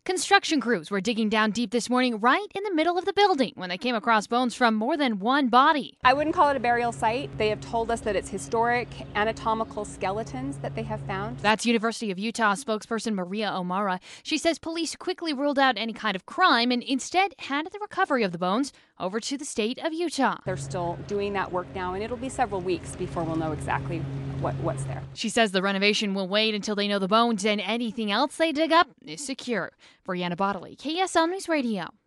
Construction crews were digging down deep this morning right in the middle of the building when they came across bones from more than one body. I wouldn't call it a burial site. They have told us that it's historic anatomical skeletons that they have found. That's University of Utah spokesperson Maria O'Mara. She says police quickly ruled out any kind of crime and instead handed the recovery of the bones over to the state of Utah. They're still doing that work now, and it'll be several weeks before we'll know exactly what's there. She says the renovation will wait until they know the bones and anything else they dig up is secure. Brianna Bodley, KSL News Radio.